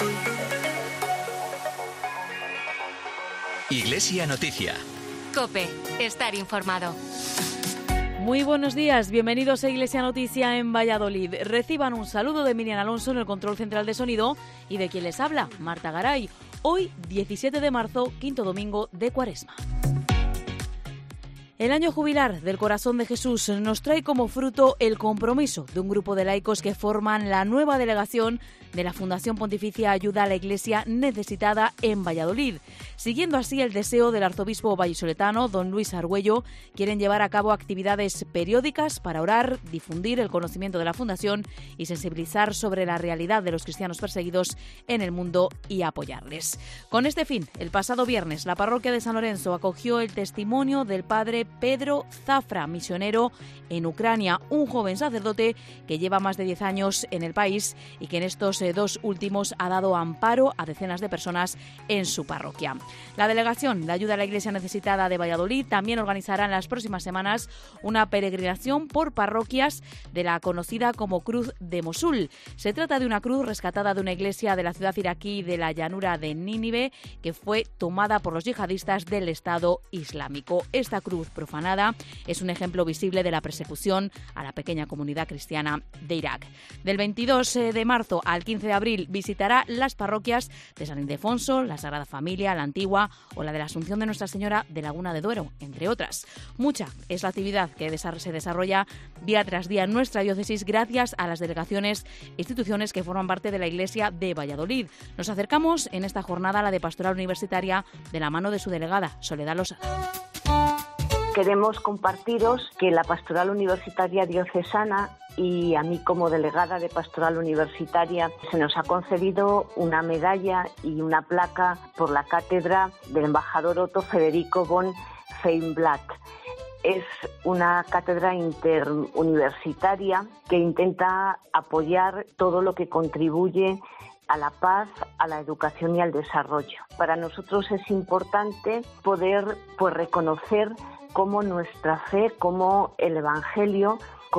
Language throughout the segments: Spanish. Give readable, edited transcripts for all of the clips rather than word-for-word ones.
Iglesia Noticia. COPE. Estar informado. Muy buenos días, bienvenidos a Iglesia Noticia en Valladolid. Reciban un saludo de Miriam Alonso en el control central de sonido y de quien les habla, Marta Garay. Hoy, 17 de marzo, quinto domingo de Cuaresma. El año jubilar del Corazón de Jesús nos trae como fruto el compromiso de un grupo de laicos que forman la nueva delegación de la Fundación Pontificia Ayuda a la Iglesia Necesitada en Valladolid. Siguiendo así el deseo del arzobispo vallisoletano, don Luis Argüello, quieren llevar a cabo actividades periódicas para orar, difundir el conocimiento de la Fundación y sensibilizar sobre la realidad de los cristianos perseguidos en el mundo y apoyarles. Con este fin, el pasado viernes, la parroquia de San Lorenzo acogió el testimonio del padre Pedro Zafra, misionero en Ucrania, un joven sacerdote que lleva más de 10 años en el país y que en estos dos últimos ha dado amparo a decenas de personas en su parroquia. La delegación de Ayuda a la Iglesia Necesitada de Valladolid también organizará en las próximas semanas una peregrinación por parroquias de la conocida como Cruz de Mosul. Se trata de una cruz rescatada de una iglesia de la ciudad iraquí de la llanura de Nínive que fue tomada por los yihadistas del Estado Islámico. Esta cruz profanada es un ejemplo visible de la persecución a la pequeña comunidad cristiana de Irak. Del 22 de marzo al 15 de abril visitará las parroquias de San Ildefonso, la Sagrada Familia, la Antigua o la de la Asunción de Nuestra Señora de Laguna de Duero, entre otras. Mucha es la actividad que se desarrolla día tras día en nuestra diócesis gracias a las delegaciones e instituciones que forman parte de la Iglesia de Valladolid. Nos acercamos en esta jornada a la de Pastoral Universitaria de la mano de su delegada, Soledad Losada. Queremos compartiros que la Pastoral Universitaria Diocesana y a mí como delegada de Pastoral Universitaria se nos ha concedido una medalla y una placa por la cátedra del embajador Otto Federico von Feinblatt. Es una cátedra interuniversitaria que intenta apoyar todo lo que contribuye a la paz, a la educación y al desarrollo. Para nosotros es importante poder reconocer cómo nuestra fe, cómo el Evangelio,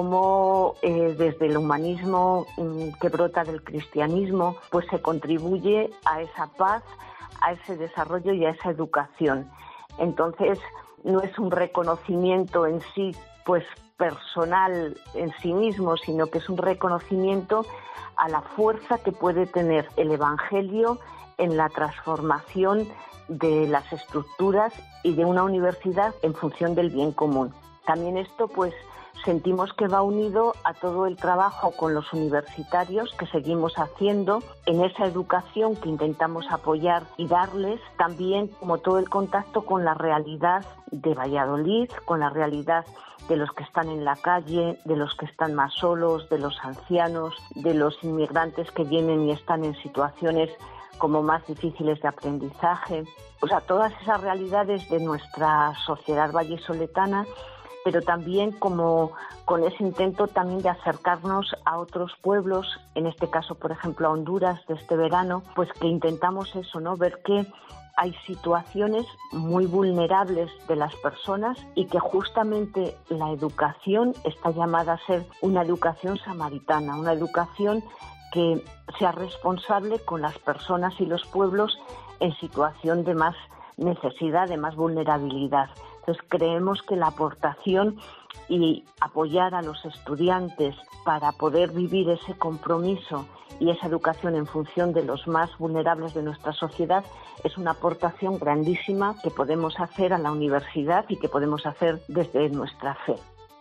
cómo desde el humanismo que brota del cristianismo, pues se contribuye a esa paz, a ese desarrollo y a esa educación. Entonces, no es un reconocimiento en sí, pues personal en sí mismo, sino que es un reconocimiento a la fuerza que puede tener el Evangelio en la transformación de las estructuras y de una universidad en función del bien común. También esto pues sentimos que va unido a todo el trabajo con los universitarios que seguimos haciendo en esa educación que intentamos apoyar y darles, también como todo el contacto con la realidad de Valladolid, con la realidad de los que están en la calle, de los que están más solos, de los ancianos, de los inmigrantes que vienen y están en situaciones como más difíciles de aprendizaje. O sea, todas esas realidades de nuestra sociedad vallisoletana, pero también como con ese intento también de acercarnos a otros pueblos, en este caso, por ejemplo, a Honduras de este verano, pues que intentamos eso, ¿no? Ver que hay situaciones muy vulnerables de las personas y que justamente la educación está llamada a ser una educación samaritana, una educación que sea responsable con las personas y los pueblos en situación de más necesidad, de más vulnerabilidad. Entonces creemos que la aportación y apoyar a los estudiantes para poder vivir ese compromiso y esa educación en función de los más vulnerables de nuestra sociedad es una aportación grandísima que podemos hacer a la universidad y que podemos hacer desde nuestra fe.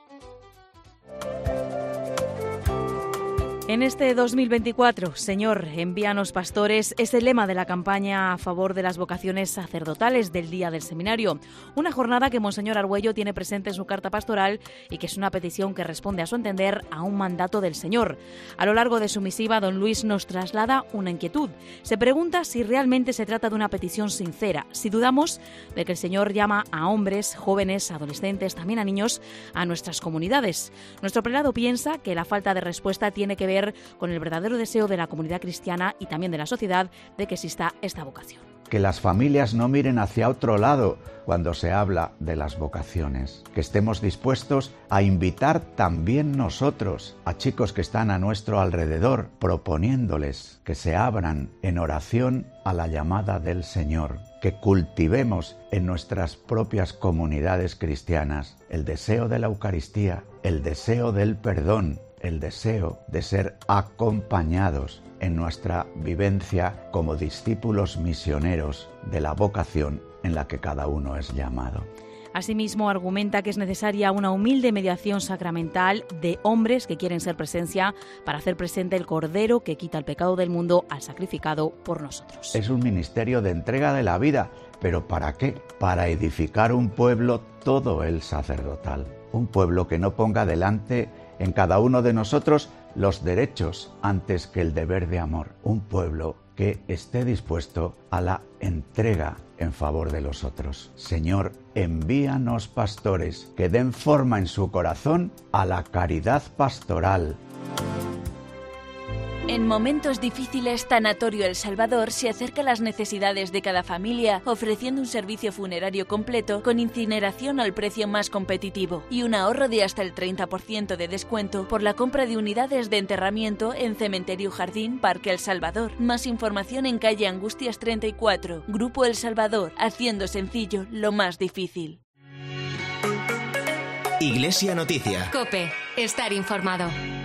En este 2024, Señor, envíanos pastores, es el lema de la campaña a favor de las vocaciones sacerdotales del Día del Seminario. Una jornada que Monseñor Argüello tiene presente en su carta pastoral y que es una petición que responde, a su entender, a un mandato del Señor. A lo largo de su misiva, don Luis nos traslada una inquietud. Se pregunta si realmente se trata de una petición sincera, si dudamos de que el Señor llama a hombres, jóvenes, adolescentes, también a niños, a nuestras comunidades. Nuestro prelado piensa que la falta de respuesta tiene que ver con el verdadero deseo de la comunidad cristiana y también de la sociedad de que exista esta vocación. que las familias no miren hacia otro lado cuando se habla de las vocaciones, que estemos dispuestos a invitar también nosotros a chicos que están a nuestro alrededor, proponiéndoles que se abran en oración a la llamada del Señor, que cultivemos en nuestras propias comunidades cristianas el deseo de la Eucaristía, el deseo del perdón, el deseo de ser acompañados en nuestra vivencia como discípulos misioneros de la vocación en la que cada uno es llamado. Asimismo, argumenta que es necesaria una humilde mediación sacramental de hombres que quieren ser presencia para hacer presente el Cordero que quita el pecado del mundo al sacrificado por nosotros. Es un ministerio de entrega de la vida, ¿pero para qué? Para edificar un pueblo todo el sacerdotal, un pueblo que no ponga delante en cada uno de nosotros los derechos antes que el deber de amor, un pueblo que esté dispuesto a la entrega en favor de los otros. Señor, envíanos pastores que den forma en su corazón a la caridad pastoral. En momentos difíciles, Tanatorio El Salvador se acerca a las necesidades de cada familia, ofreciendo un servicio funerario completo con incineración al precio más competitivo y un ahorro de hasta el 30% de descuento por la compra de unidades de enterramiento en Cementerio Jardín Parque El Salvador. Más información en calle Angustias 34, Grupo El Salvador, haciendo sencillo lo más difícil. Iglesia Noticia. COPE. Estar informado.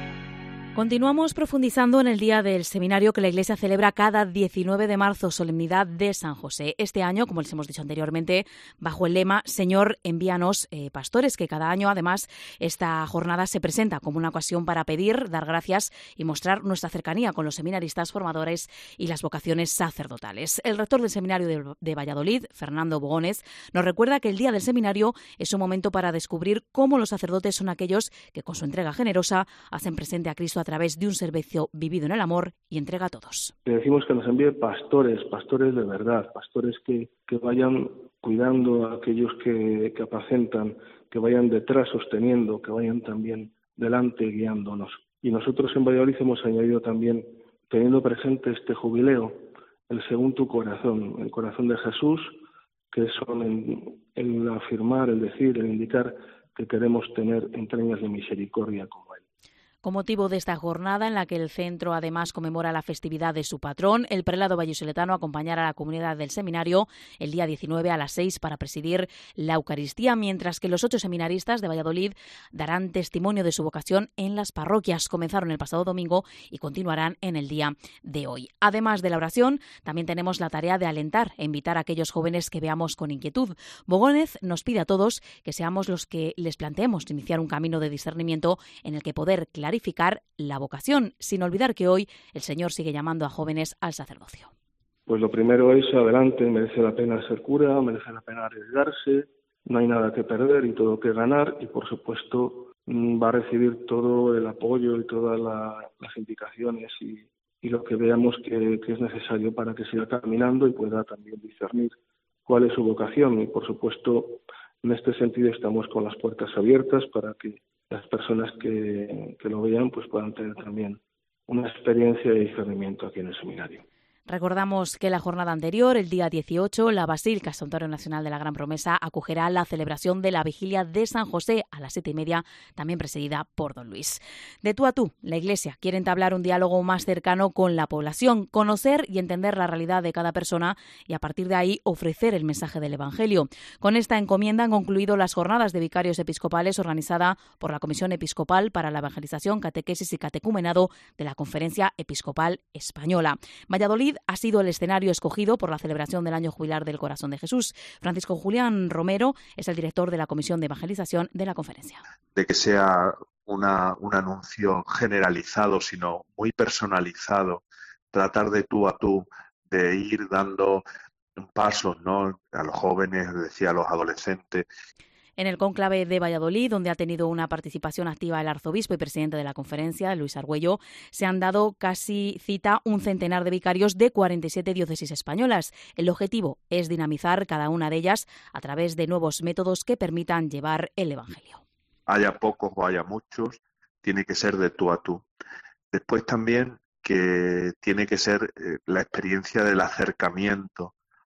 Continuamos profundizando en el Día del Seminario que la Iglesia celebra cada 19 de marzo, solemnidad de San José. Este año, como les hemos dicho anteriormente, bajo el lema Señor, envíanos pastores, que cada año, además, esta jornada se presenta como una ocasión para pedir, dar gracias y mostrar nuestra cercanía con los seminaristas formadores y las vocaciones sacerdotales. El rector del Seminario de Valladolid, Fernando Bogones, nos recuerda que el Día del Seminario es un momento para descubrir cómo los sacerdotes son aquellos que, con su entrega generosa, hacen presente a Cristo a través de un servicio vivido en el amor y entrega a todos. Le decimos que nos envíe pastores de verdad, pastores que vayan cuidando a aquellos que apacentan, que vayan detrás sosteniendo, que vayan también delante guiándonos. Y nosotros en Valladolid hemos añadido también, teniendo presente este jubileo, el según tu corazón, el corazón de Jesús, que son el afirmar, el decir, el indicar que queremos tener entrañas de misericordia como Él. Con motivo de esta jornada, en la que el centro además conmemora la festividad de su patrón, el prelado vallisoletano acompañará a la comunidad del seminario el día 19 a las 6 para presidir la Eucaristía, mientras que los 8 seminaristas de Valladolid darán testimonio de su vocación en las parroquias. Comenzaron el pasado domingo y continuarán en el día de hoy. Además de la oración, también tenemos la tarea de alentar e invitar a aquellos jóvenes que veamos con inquietud. Bogones nos pide a todos que seamos los que les planteemos iniciar un camino de discernimiento en el que poder clarificar la vocación, sin olvidar que hoy el Señor sigue llamando a jóvenes al sacerdocio. Pues lo primero es adelante, merece la pena ser cura, merece la pena arriesgarse, no hay nada que perder y todo que ganar, y por supuesto va a recibir todo el apoyo y todas las indicaciones y lo que veamos que es necesario para que siga caminando y pueda también discernir cuál es su vocación. Y por supuesto, en este sentido estamos con las puertas abiertas para que las personas que lo vean pues puedan tener también una experiencia de discernimiento aquí en el seminario. Recordamos que la jornada anterior, el día 18, la Basílica Santuario Nacional de la Gran Promesa acogerá la celebración de la Vigilia de San José a las 7:30, también presidida por don Luis. De tú a tú, la Iglesia quiere entablar un diálogo más cercano con la población, conocer y entender la realidad de cada persona y a partir de ahí ofrecer el mensaje del Evangelio. Con esta encomienda han concluido las jornadas de vicarios episcopales organizada por la Comisión Episcopal para la Evangelización, Catequesis y Catecumenado de la Conferencia Episcopal Española. Valladolid ha sido el escenario escogido por la celebración del Año Jubilar del Corazón de Jesús. Francisco Julián Romero es el director de la Comisión de Evangelización de la conferencia. De que sea un anuncio generalizado, sino muy personalizado, tratar de tú a tú, de ir dando pasos, ¿no? A los jóvenes, decía, a los adolescentes. En el cónclave de Valladolid, donde ha tenido una participación activa el arzobispo y presidente de la conferencia, Luis Argüello, se han dado casi cita un centenar de vicarios de 47 diócesis españolas. El objetivo es dinamizar cada una de ellas a través de nuevos métodos que permitan llevar el Evangelio. Haya pocos o haya muchos, tiene que ser de tú a tú. Después también que tiene que ser la experiencia del acercamiento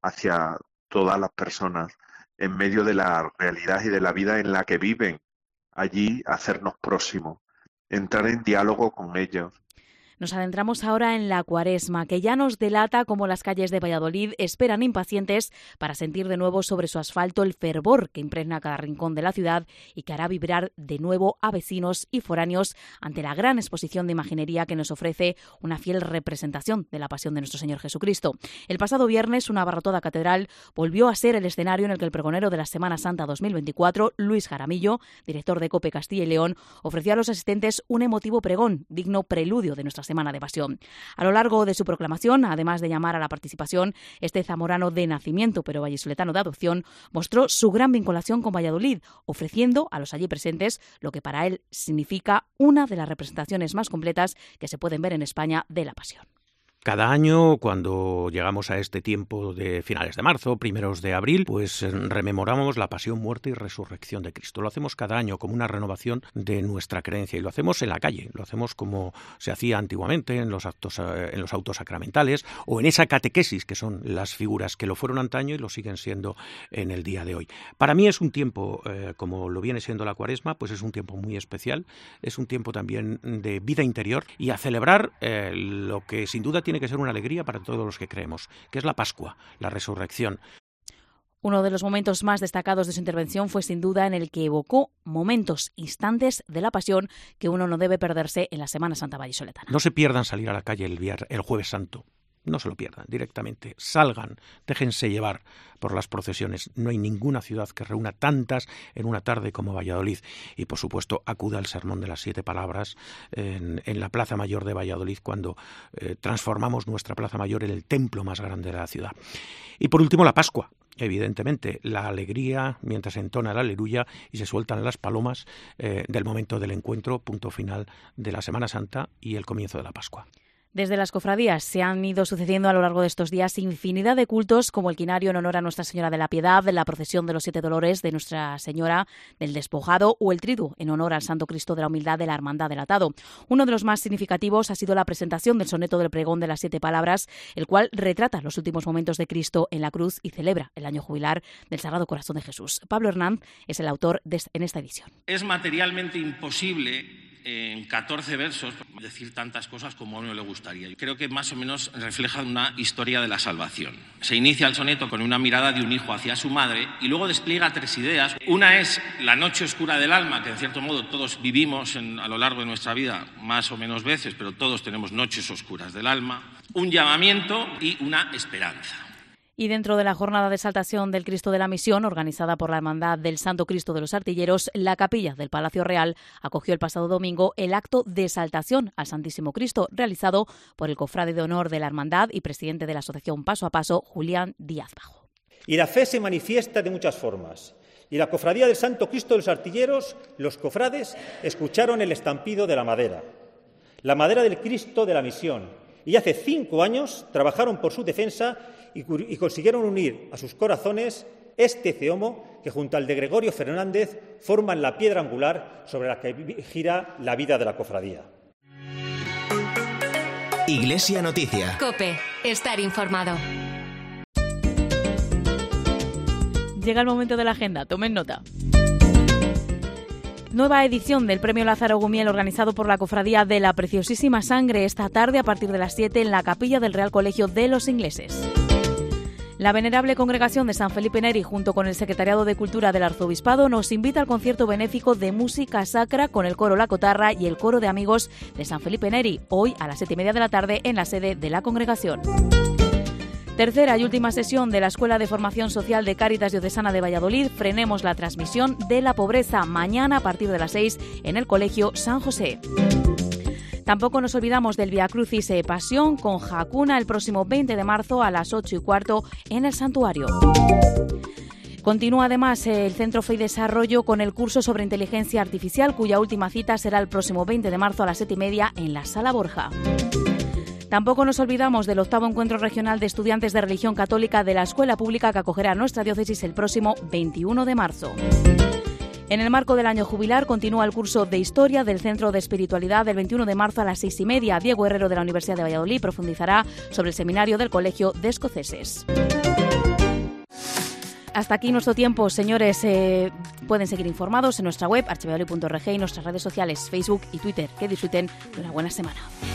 hacia todas las personas en medio de la realidad y de la vida en la que viven, allí hacernos próximos, entrar en diálogo con ellos. Nos adentramos ahora en la Cuaresma, que ya nos delata cómo las calles de Valladolid esperan impacientes para sentir de nuevo sobre su asfalto el fervor que impregna cada rincón de la ciudad y que hará vibrar de nuevo a vecinos y foráneos ante la gran exposición de imaginería que nos ofrece una fiel representación de la pasión de nuestro Señor Jesucristo. El pasado viernes, una abarrotada catedral volvió a ser el escenario en el que el pregonero de la Semana Santa 2024, Luis Jaramillo, director de COPE Castilla y León, ofreció a los asistentes un emotivo pregón, digno preludio de nuestra Semana de Pasión. A lo largo de su proclamación, además de llamar a la participación, este zamorano de nacimiento pero vallisoletano de adopción mostró su gran vinculación con Valladolid, ofreciendo a los allí presentes lo que para él significa una de las representaciones más completas que se pueden ver en España de la Pasión. Cada año, cuando llegamos a este tiempo de finales de marzo, primeros de abril, pues rememoramos la pasión, muerte y resurrección de Cristo. Lo hacemos cada año como una renovación de nuestra creencia y lo hacemos en la calle, lo hacemos como se hacía antiguamente en los autos sacramentales o en esa catequesis que son las figuras que lo fueron antaño y lo siguen siendo en el día de hoy. Para mí es un tiempo, como lo viene siendo la Cuaresma, pues es un tiempo muy especial, es un tiempo también de vida interior y a celebrar lo que sin duda tiene que ser una alegría para todos los que creemos, que es la Pascua, la resurrección. Uno de los momentos más destacados de su intervención fue sin duda en el que evocó momentos, instantes de la pasión que uno no debe perderse en la Semana Santa vallisoletana. No se pierdan salir a la calle el Jueves Santo. No se lo pierdan directamente, salgan, déjense llevar por las procesiones. No hay ninguna ciudad que reúna tantas en una tarde como Valladolid. Y por supuesto acuda al Sermón de las 7 Palabras en la Plaza Mayor de Valladolid cuando transformamos nuestra Plaza Mayor en el templo más grande de la ciudad. Y por último la Pascua. Evidentemente, la alegría mientras entona el aleluya y se sueltan las palomas del momento del encuentro, punto final de la Semana Santa y el comienzo de la Pascua. Desde las cofradías se han ido sucediendo a lo largo de estos días infinidad de cultos como el quinario en honor a Nuestra Señora de la Piedad, la procesión de los 7 Dolores de Nuestra Señora del Despojado o el triduo en honor al Santo Cristo de la Humildad de la Hermandad del Atado. Uno de los más significativos ha sido la presentación del soneto del pregón de las 7 Palabras, el cual retrata los últimos momentos de Cristo en la cruz y celebra el año jubilar del Sagrado Corazón de Jesús. Pablo Hernández es el autor en esta edición. Es materialmente imposible en 14 versos decir tantas cosas como a uno le gustaría. Yo creo que más o menos refleja una historia de la salvación. Se inicia el soneto con una mirada de un hijo hacia su madre y luego despliega 3 ideas. Una es la noche oscura del alma, que en cierto modo todos vivimos a lo largo de nuestra vida, más o menos veces, pero todos tenemos noches oscuras del alma. Un llamamiento y una esperanza. Y dentro de la jornada de exaltación del Cristo de la Misión, organizada por la Hermandad del Santo Cristo de los Artilleros, la capilla del Palacio Real acogió el pasado domingo el acto de exaltación al Santísimo Cristo, realizado por el cofrade de honor de la Hermandad y presidente de la asociación Paso a Paso, Julián Díaz Bajo. Y la fe se manifiesta de muchas formas. Y la cofradía del Santo Cristo de los Artilleros, los cofrades, escucharon el estampido de la madera del Cristo de la Misión, y hace 5 años trabajaron por su defensa y consiguieron unir a sus corazones este ceomo que junto al de Gregorio Fernández forman la piedra angular sobre la que gira la vida de la cofradía. Iglesia Noticia. COPE. Estar informado. Llega el momento de la agenda, tomen nota. Nueva edición del Premio Lázaro Gumiel organizado por la Cofradía de la Preciosísima Sangre esta tarde a partir de las 7 en la capilla del Real Colegio de los Ingleses. La Venerable Congregación de San Felipe Neri, junto con el Secretariado de Cultura del Arzobispado, nos invita al concierto benéfico de música sacra con el coro La Cotarra y el coro de amigos de San Felipe Neri, hoy a las 7:30 de la tarde en la sede de la congregación. Tercera y última sesión de la Escuela de Formación Social de Cáritas Diocesana de Valladolid. Frenemos la transmisión de la pobreza mañana a partir de las 6 en el Colegio San José. Tampoco nos olvidamos del Via Crucis Pasión con Jacuna el próximo 20 de marzo a las 8:15 en el Santuario. Continúa además el Centro Fe y Desarrollo con el curso sobre inteligencia artificial, cuya última cita será el próximo 20 de marzo a las 7:30 en la Sala Borja. Tampoco nos olvidamos del 8º Encuentro Regional de Estudiantes de Religión Católica de la Escuela Pública que acogerá nuestra diócesis el próximo 21 de marzo. En el marco del año jubilar continúa el curso de Historia del Centro de Espiritualidad del 21 de marzo a las 6:30. Diego Herrero de la Universidad de Valladolid profundizará sobre el seminario del Colegio de Escoceses. Hasta aquí nuestro tiempo, señores. Pueden seguir informados en nuestra web archivalladolid.org y nuestras redes sociales, Facebook y Twitter. Que disfruten de una buena semana.